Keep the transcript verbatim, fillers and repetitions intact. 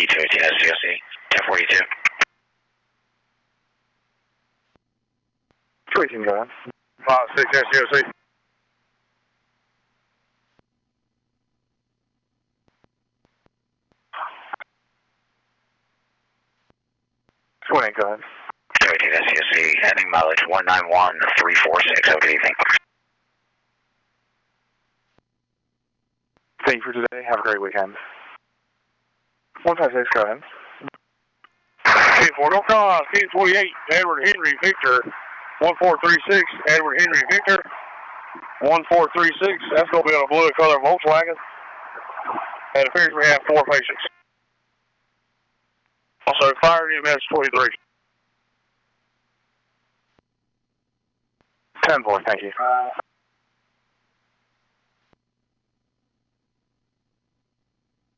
D two eighteen S C S C, ten forty-two. two eighteen, go ahead. five six S C S C. two eighteen, go ahead. two eighteen S C S C, heading mileage one nine one three four six. Have a good evening. Thank you for today. Have a great weekend. one five six, go ahead. Hey, four, North Carolina, ten twenty-eight, Edward Henry Victor, one four three six, Edward Henry Victor, one four three six. That's going to be on a blue color Volkswagen. And it appears we have four patients. Also, fire E M S twenty-three. ten four, thank you.